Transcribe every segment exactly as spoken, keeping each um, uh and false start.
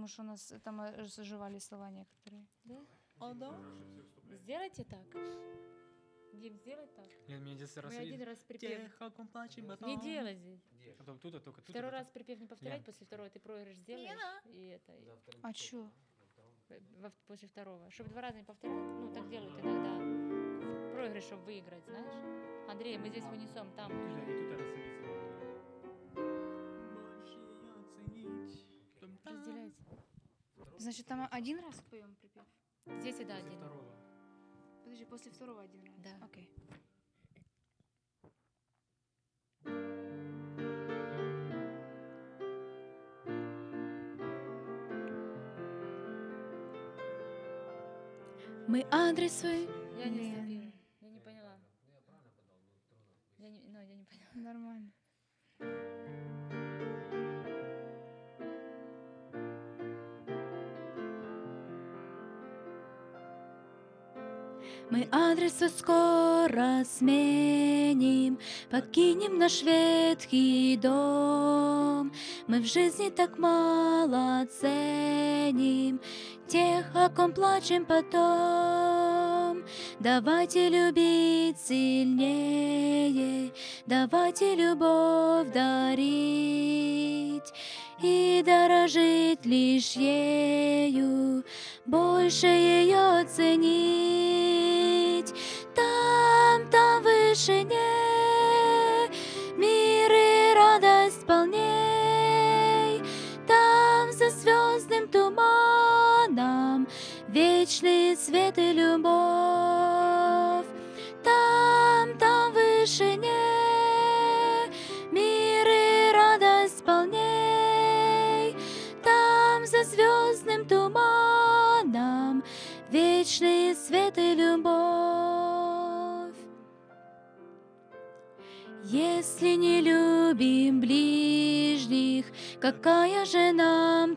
потому что у нас там э, заживали слова некоторые. Да? О, да? Сделайте так. Дим, сделай так. Нет, мне здесь раз Мы один раз припев. Не делай здесь. Потом тут, а только тут. Второй а раз потом- припев не повторять, Лен. после второго ты проигрыш сделаешь. И это, и А чё? во- после второго. Чтобы два раза не повторять, ну так делают иногда. Проигрыш, чтобы выиграть, знаешь. Андрей, мы здесь в унисон, там. Тут, а и тут рассадиться. Больше ее оценить. Потом там. Разделяйте. Значит, там один раз поем припев? Здесь и да, После один. второго. Подожди, после второго один раз? Да. Окей. Мы адрес свой. Я не Лен. вступила. Я не поняла. Я не, ну, я не поняла. Нормально. Мы адрес свой скоро сменим, покинем наш ветхий дом. Мы в жизни так мало ценим тех, о ком плачем потом. Давайте любить сильнее, давайте любовь дарить и дорожить лишь ею, больше ее ценить. Там, там в вышине мир и радость полней, там за звездным туманом вечный свет и любовь. Там, там в вышине мир и радость полней, там за звездным туманом вечный свет и любовь. Если не любим ближних, какая же нам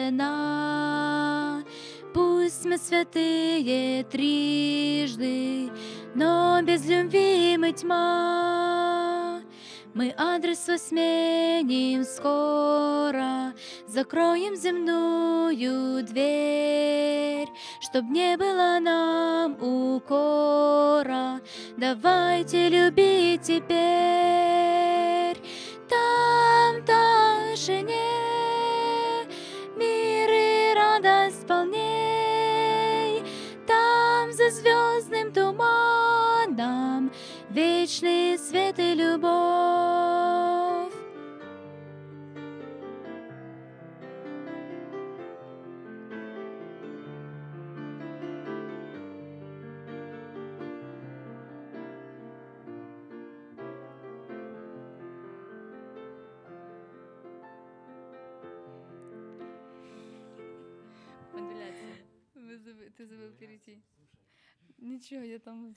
цена? Пусть мы святые трижды, но без любви мы тьма. Мы адрес свой сменим скоро, закроем земную дверь, чтоб не было нам укора. Давайте любить теперь. Там, там в вышине мир и радость полней, там за звездным туманом вечный свет и любовь. Модуляция. Вы забы- Ты забыл перейти. Ничего, я там